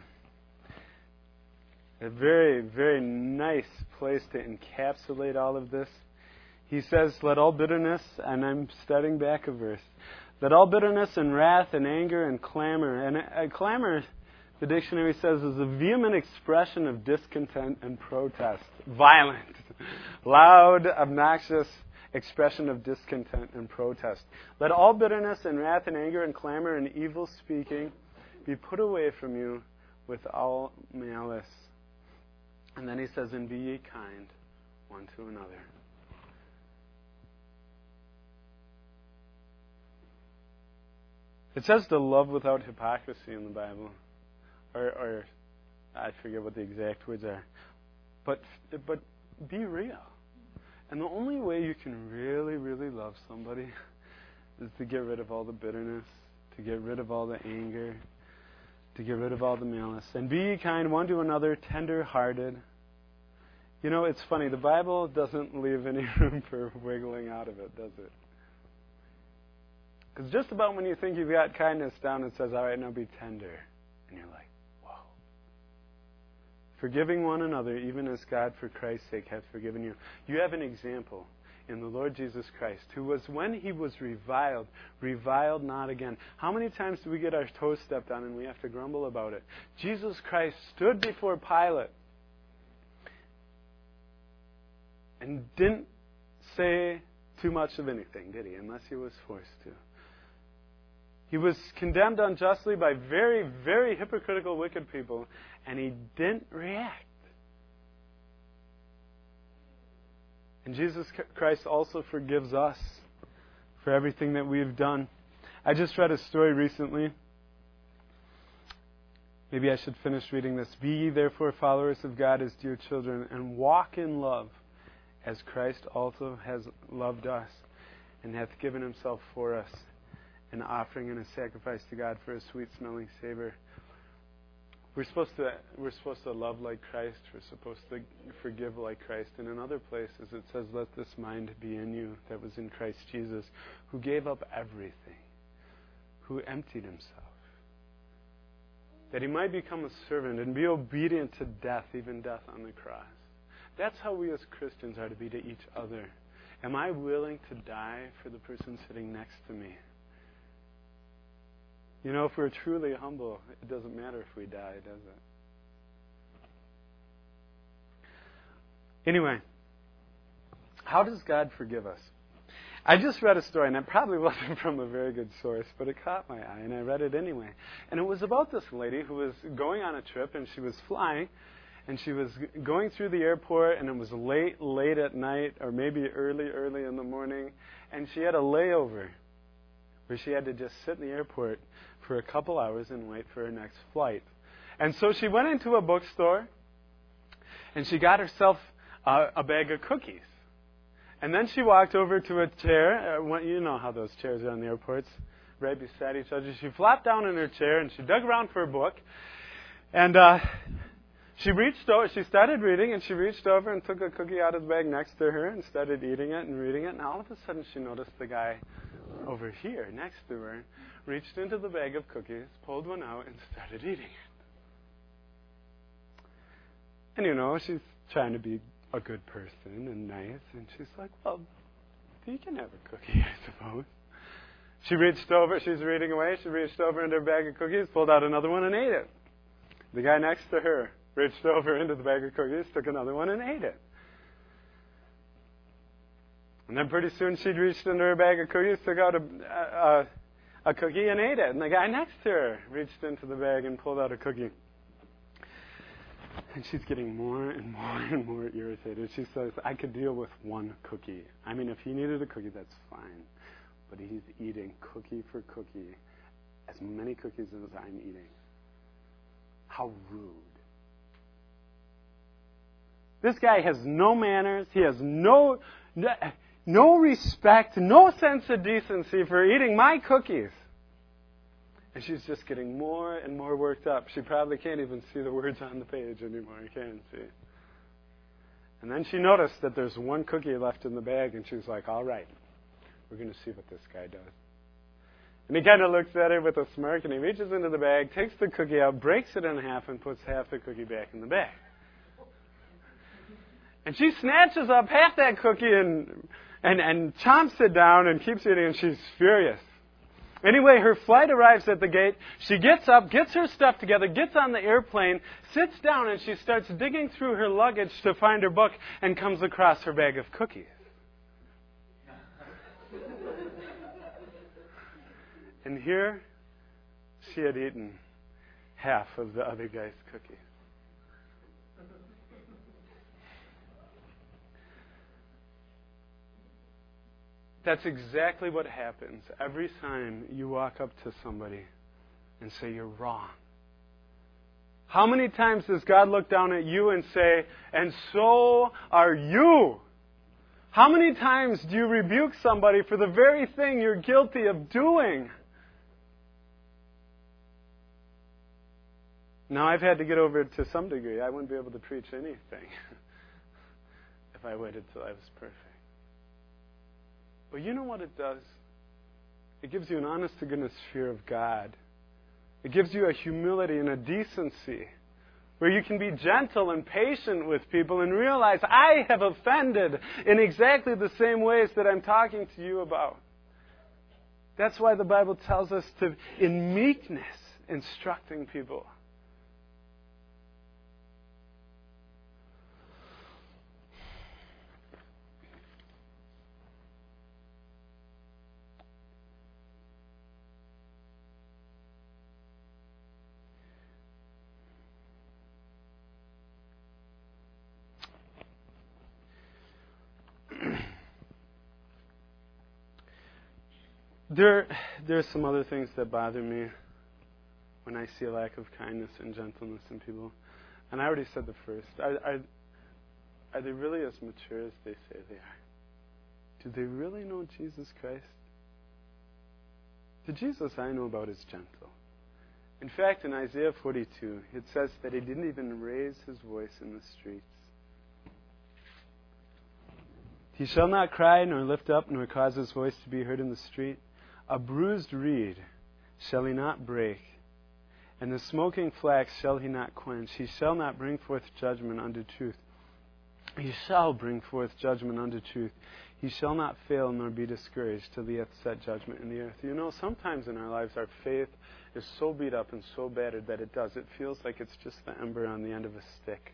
A very, very nice place to encapsulate all of this. He says, let all bitterness, and I'm studying back a verse, let all bitterness and wrath and anger and clamor, and clamor, the dictionary says, is a vehement expression of discontent and protest. Violent, loud, obnoxious expression of discontent and protest. Let all bitterness and wrath and anger and clamor and evil speaking be put away from you with all malice. And then he says, and be ye kind one to another. It says to love without hypocrisy in the Bible. Or I forget what the exact words are. But be real. And the only way you can really, really love somebody is to get rid of all the bitterness, to get rid of all the anger, to get rid of all the malice. And be ye kind one to another, tender-hearted. It's funny. The Bible doesn't leave any room for wiggling out of it, does it? Because just about when you think you've got kindness down, it says, all right, now be tender. And you're like, whoa. Forgiving one another, even as God for Christ's sake hath forgiven you. You have an example in the Lord Jesus Christ, who was, when he was reviled not again. How many times do we get our toes stepped on and we have to grumble about it? Jesus Christ stood before Pilate and didn't say too much of anything, did he? Unless he was forced to. He was condemned unjustly by very, very hypocritical, wicked people, and he didn't react. And Jesus Christ also forgives us for everything that we've done. I just read a story recently. Maybe I should finish reading this. Be ye therefore followers of God as dear children, and walk in love, as Christ also has loved us, and hath given himself for us, an offering and a sacrifice to God for a sweet-smelling savor. We're supposed to love like Christ. We're supposed to forgive like Christ. And in other places it says, let this mind be in you that was in Christ Jesus, who gave up everything, who emptied himself, that he might become a servant and be obedient to death, even death on the cross. That's how we as Christians are to be to each other. Am I willing to die for the person sitting next to me? If we're truly humble, it doesn't matter if we die, does it? Anyway, how does God forgive us? I just read a story, and it probably wasn't from a very good source, but it caught my eye, and I read it anyway. And it was about this lady who was going on a trip, and she was flying, and she was going through the airport, and it was late at night, or maybe early in the morning, and she had a layover where she had to just sit in the airport for a couple hours and wait for her next flight. And so she went into a bookstore, and she got herself a bag of cookies. And then she walked over to a chair. You know how those chairs are in the airports, right beside each other. She flopped down in her chair, and she dug around for a book. And she reached over. She started reading, and she reached over and took a cookie out of the bag next to her and started eating it and reading it. And all of a sudden, she noticed the guy over here next to her, reached into the bag of cookies, pulled one out, and started eating it. And she's trying to be a good person and nice, and she's like, well, you can have a cookie, I suppose. She reached over, she's reading away, she reached over into her bag of cookies, pulled out another one and ate it. The guy next to her reached over into the bag of cookies, took another one and ate it. And then pretty soon she'd reached into her bag of cookies, took out a cookie and ate it. And the guy next to her reached into the bag and pulled out a cookie. And she's getting more and more and more irritated. She says, I could deal with one cookie. I mean, if he needed a cookie, that's fine. But he's eating cookie for cookie, as many cookies as I'm eating. How rude. This guy has no manners. He has no respect, no sense of decency for eating my cookies. And she's just getting more and more worked up. She probably can't even see the words on the page anymore. You can't see. And then she noticed that there's one cookie left in the bag, and she's like, all right, we're going to see what this guy does. And he kind of looks at her with a smirk, and he reaches into the bag, takes the cookie out, breaks it in half, and puts half the cookie back in the bag. And she snatches up half that cookie and chomps it down and keeps eating, and she's furious. Anyway, her flight arrives at the gate. She gets up, gets her stuff together, gets on the airplane, sits down, and she starts digging through her luggage to find her book and comes across her bag of cookies. And here, she had eaten half of the other guy's cookies. That's exactly what happens every time you walk up to somebody and say, you're wrong. How many times does God look down at you and say, and so are you? How many times do you rebuke somebody for the very thing you're guilty of doing? Now, I've had to get over it to some degree. I wouldn't be able to preach anything if I waited till I was perfect. But you know what it does? It gives you an honest-to-goodness fear of God. It gives you a humility and a decency where you can be gentle and patient with people and realize I have offended in exactly the same ways that I'm talking to you about. That's why the Bible tells us to, in meekness, instructing people. There's some other things that bother me when I see a lack of kindness and gentleness in people. And I already said the first. Are they really as mature as they say they are? Do they really know Jesus Christ? The Jesus I know about is gentle. In fact, in Isaiah 42, it says that he didn't even raise his voice in the streets. He shall not cry, nor lift up, nor cause his voice to be heard in the street. A bruised reed shall he not break, and the smoking flax shall he not quench. He shall not bring forth judgment unto truth. He shall bring forth judgment unto truth. He shall not fail nor be discouraged till he hath set judgment in the earth. You know, sometimes in our lives our faith is so beat up and so battered that it feels like it's just the ember on the end of a stick.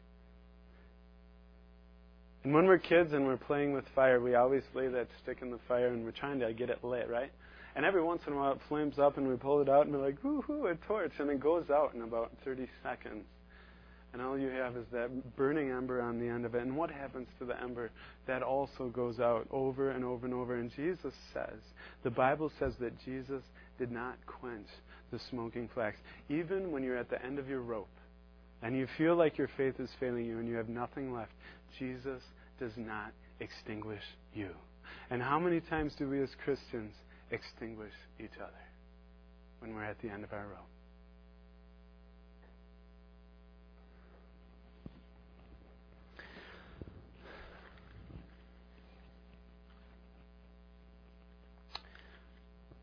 And when we're kids and we're playing with fire, we always lay that stick in the fire and we're trying to get it lit, right? And every once in a while it flames up and we pull it out and we're like, woohoo, a torch. And it goes out in about 30 seconds. And all you have is that burning ember on the end of it. And what happens to the ember? That also goes out over and over and over. And Jesus says, the Bible says that Jesus did not quench the smoking flax. Even when you're at the end of your rope and you feel like your faith is failing you and you have nothing left, Jesus does not extinguish you. And how many times do we as Christians extinguish each other when we're at the end of our rope?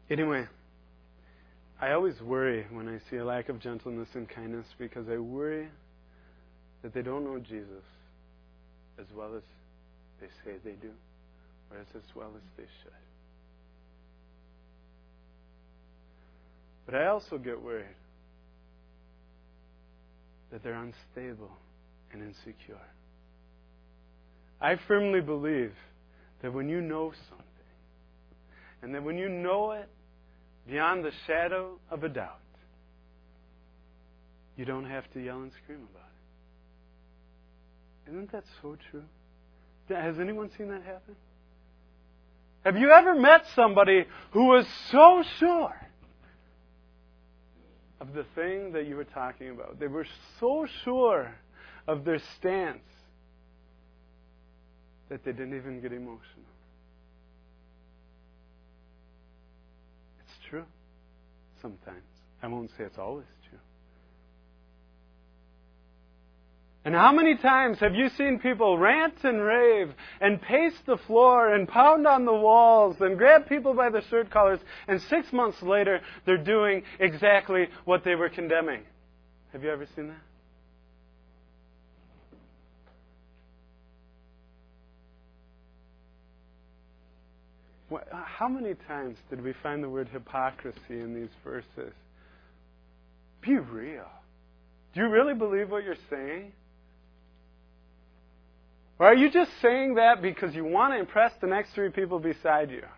Anyway, I always worry when I see a lack of gentleness and kindness because I worry that they don't know Jesus as well as they say they do, or as well as they should. But I also get worried that they're unstable and insecure. I firmly believe that when you know something, and that when you know it beyond the shadow of a doubt, you don't have to yell and scream about it. Isn't that so true? Has anyone seen that happen? Have you ever met somebody who was so sure of the thing that you were talking about? They were so sure of their stance that they didn't even get emotional. It's true. Sometimes. I won't say it's always true. And how many times have you seen people rant and rave and pace the floor and pound on the walls and grab people by the shirt collars, and 6 months later they're doing exactly what they were condemning? Have you ever seen that? How many times did we find the word hypocrisy in these verses? Be real. Do you really believe what you're saying? Or are you just saying that because you want to impress the next three people beside you?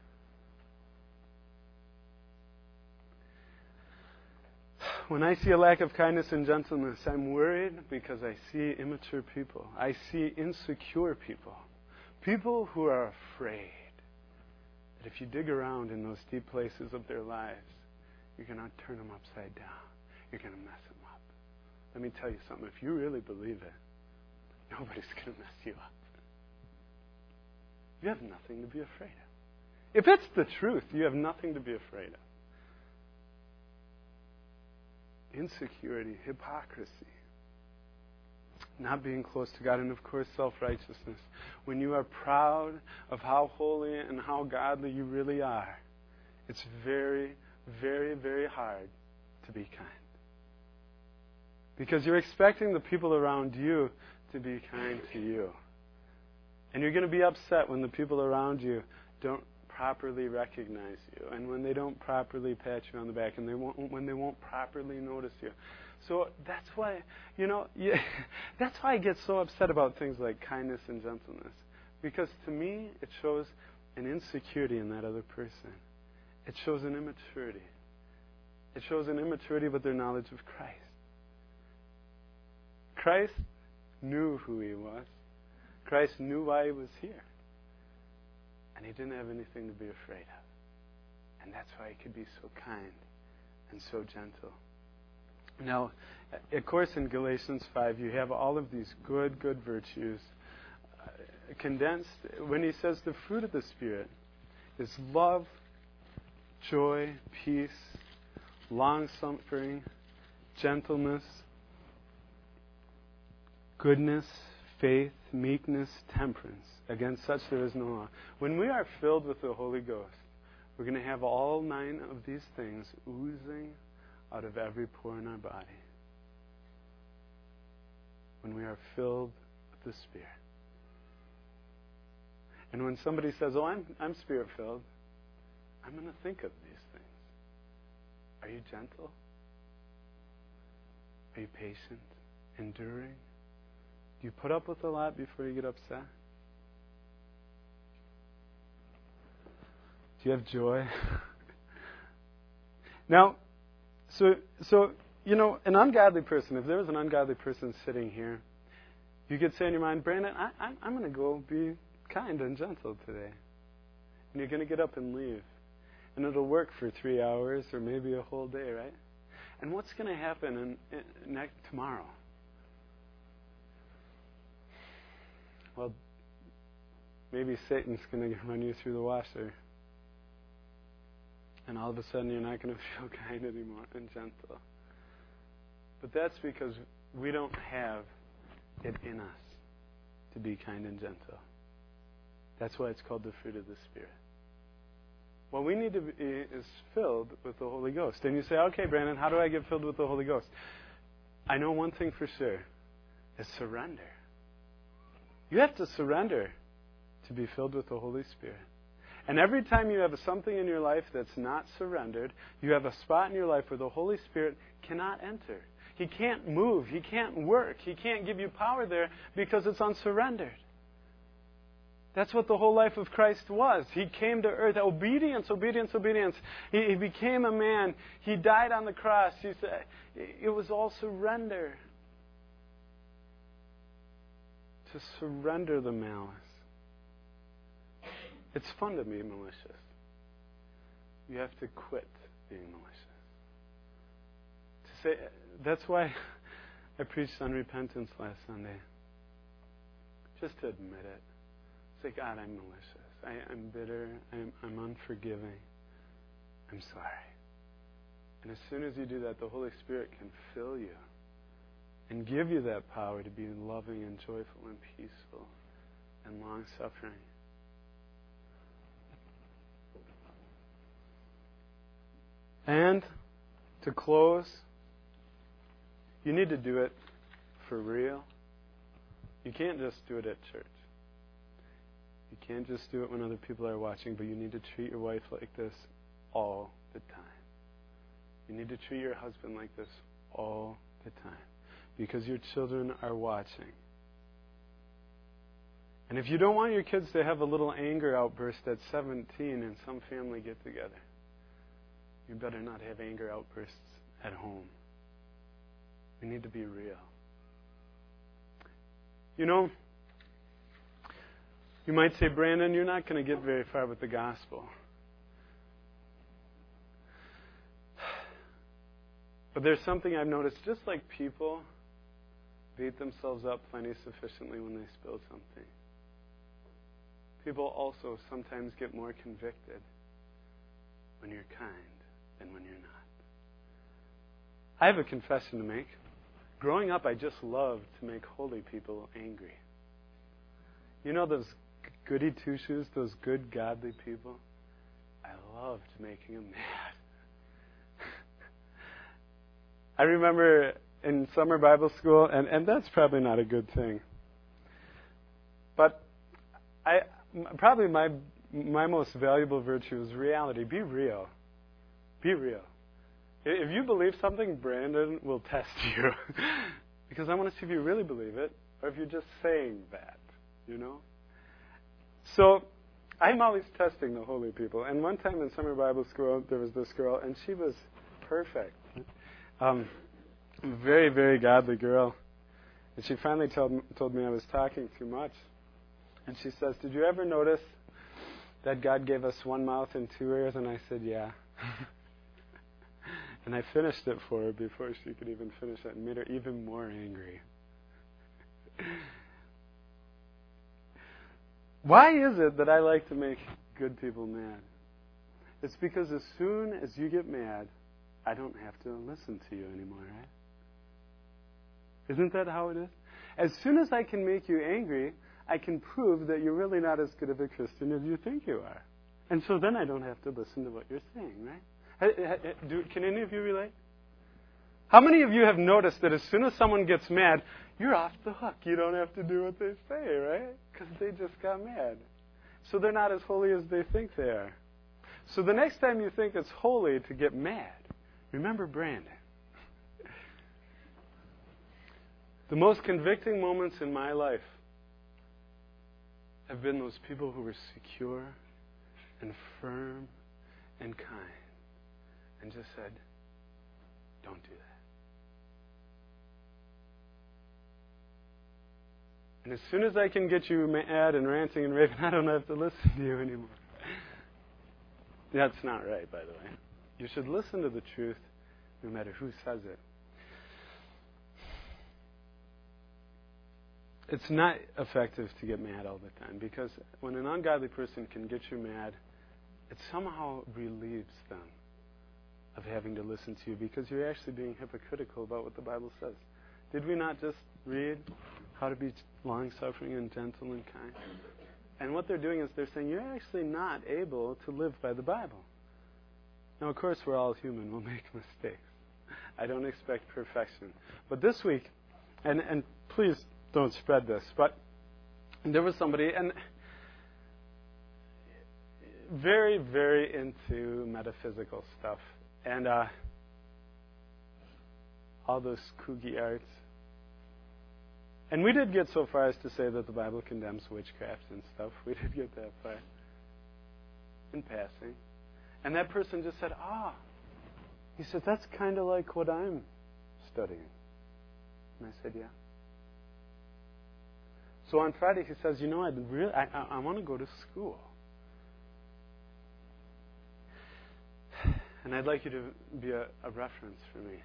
When I see a lack of kindness and gentleness, I'm worried because I see immature people. I see insecure people. People who are afraid that if you dig around in those deep places of their lives, you're going to turn them upside down. You're going to mess them up. Let me tell you something. If you really believe it, nobody's going to mess you up. You have nothing to be afraid of. If it's the truth, you have nothing to be afraid of. Insecurity, hypocrisy, not being close to God, and of course self-righteousness. When you are proud of how holy and how godly you really are, it's very, very, very hard to be kind. Because you're expecting the people around you to be kind to you. And you're going to be upset when the people around you don't properly recognize you, and when they don't properly pat you on the back, and when they won't properly notice you. So that's why, that's why I get so upset about things like kindness and gentleness. Because to me, it shows an insecurity in that other person. It shows an immaturity. It shows an immaturity with their knowledge of Christ. Christ knew who He was. Christ knew why He was here. And He didn't have anything to be afraid of. And that's why He could be so kind and so gentle. Now, of course, in Galatians 5, you have all of these good virtues condensed. When he says the fruit of the Spirit is love, joy, peace, long-suffering, gentleness, goodness, faith, meekness, temperance. Against such there is no law. When we are filled with the Holy Ghost, we're going to have all 9 of these things oozing out of every pore in our body. When we are filled with the Spirit. And when somebody says, "Oh, I'm Spirit-filled," I'm going to think of these things. Are you gentle? Are you patient? Enduring? Do you put up with a lot before you get upset? Do you have joy? Now, so an ungodly person, if there was an ungodly person sitting here, you could say in your mind, "Brandon, I'm going to go be kind and gentle today." And you're going to get up and leave. And it'll work for 3 hours or maybe a whole day, right? And what's going to happen tomorrow? Well, maybe Satan's going to run you through the washer. And all of a sudden you're not going to feel kind anymore and gentle. But that's because we don't have it in us to be kind and gentle. That's why it's called the fruit of the Spirit. What we need to be is filled with the Holy Ghost. And you say, okay, Brandon, how do I get filled with the Holy Ghost? I know one thing for sure, is surrender. You have to surrender to be filled with the Holy Spirit. And every time you have something in your life that's not surrendered, you have a spot in your life where the Holy Spirit cannot enter. He can't move. He can't work. He can't give you power there because it's unsurrendered. That's what the whole life of Christ was. He came to earth. Obedience, obedience, obedience. He became a man. He died on the cross. He said, it was all surrender. To surrender the malice. It's fun to be malicious. You have to quit being malicious. To say, that's why I preached on repentance last Sunday. Just to admit it. Say, God, I'm malicious. I'm bitter. I'm unforgiving. I'm sorry. And as soon as you do that, the Holy Spirit can fill you and give you that power to be loving and joyful and peaceful and long-suffering. And to close, you need to do it for real. You can't just do it at church. You can't just do it when other people are watching, but you need to treat your wife like this all the time. You need to treat your husband like this all the time, because your children are watching. And if you don't want your kids to have a little anger outburst at 17 in some family get-together, you better not have anger outbursts at home. We need to be real. You know, you might say, Brandon, you're not going to get very far with the gospel. But there's something I've noticed, just like people beat themselves up plenty sufficiently when they spill something, people also sometimes get more convicted when you're kind than when you're not. I have a confession to make. Growing up, I just loved to make holy people angry. You know those goody two-shoes, those good, godly people? I loved making them mad. I remember in summer Bible school, and that's probably not a good thing, but probably my most valuable virtue is reality. Be real. Be real. If you believe something, Brandon will test you. Because I want to see if you really believe it, or if you're just saying that, you know? So, I'm always testing the holy people. And one time in summer Bible school, there was this girl, and she was perfect. Very, very godly girl. And she finally told me I was talking too much. And she says, did you ever notice that God gave us one mouth and two ears? And I said, yeah. And I finished it for her before she could even finish it, and made her even more angry. Why is it that I like to make good people mad? It's because as soon as you get mad, I don't have to listen to you anymore, right? Isn't that how it is? As soon as I can make you angry, I can prove that you're really not as good of a Christian as you think you are. And so then I don't have to listen to what you're saying, right? Can any of you relate? How many of you have noticed that as soon as someone gets mad, you're off the hook? You don't have to do what they say, right? Because they just got mad. So they're not as holy as they think they are. So the next time you think it's holy to get mad, remember Brandon. The most convicting moments in my life have been those people who were secure and firm and kind and just said, don't do that. And as soon as I can get you mad and ranting and raving, I don't have to listen to you anymore. That's not right, by the way. You should listen to the truth no matter who says it. It's not effective to get mad all the time, because when an ungodly person can get you mad, it somehow relieves them of having to listen to you, because you're actually being hypocritical about what the Bible says. Did we not just read how to be long-suffering and gentle and kind? And what they're doing is they're saying, you're actually not able to live by the Bible. Now, of course, we're all human. We'll make mistakes. I don't expect perfection. But this week, and please don't spread this, but there was somebody, and very, very into metaphysical stuff. And all those kooky arts. And we did get so far as to say that the Bible condemns witchcraft and stuff. We did get that far in passing. And that person just said, he said, that's kind of like what I'm studying. And I said, yeah. So on Friday he says, I want to go to school. And I'd like you to be a reference for me.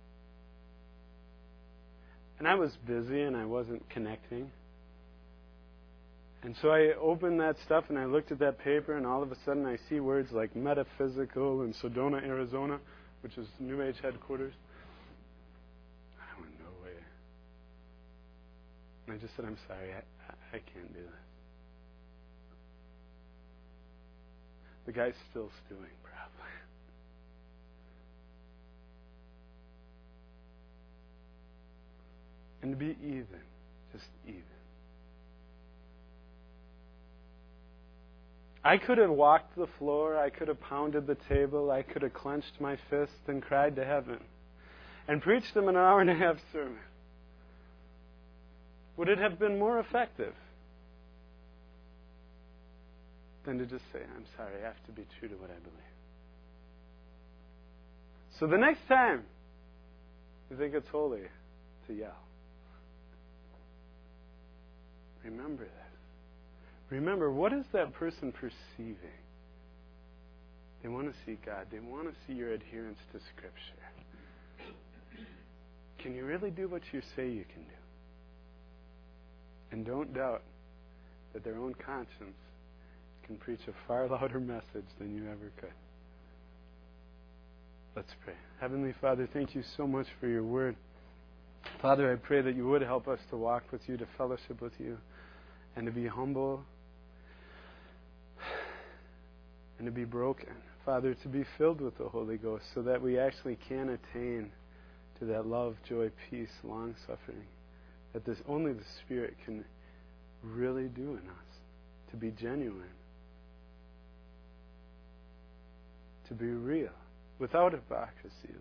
And I was busy and I wasn't connecting. And so I opened that stuff and I looked at that paper, and all of a sudden I see words like metaphysical in Sedona, Arizona, which is New Age headquarters. I went, no way. And I just said, I'm sorry, I can't do this. The guy's still stewing, probably. And to be even, just even. I could have walked the floor, I could have pounded the table, I could have clenched my fist and cried to heaven and preached them an hour and a half sermon. Would it have been more effective than to just say, I'm sorry, I have to be true to what I believe? So the next time you think it's holy to yell, remember that. Remember, what is that person perceiving? They want to see God. They want to see your adherence to Scripture. Can you really do what you say you can do? And don't doubt that their own conscience can preach a far louder message than you ever could. Let's pray. Heavenly Father, thank you so much for your word. Father, I pray that you would help us to walk with you, to fellowship with you, and to be humble, and to be broken. Father, to be filled with the Holy Ghost so that we actually can attain to that love, joy, peace, long-suffering that only the Spirit can really do in us. To be genuine. To be real. Without hypocrisy, Lord.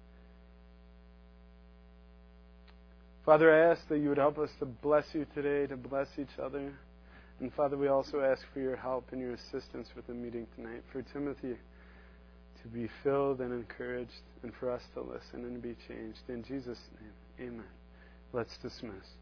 Father, I ask that you would help us to bless you today, to bless each other. And Father, we also ask for your help and your assistance with the meeting tonight. For Timothy to be filled and encouraged, and for us to listen and be changed. In Jesus' name, amen. Let's dismiss.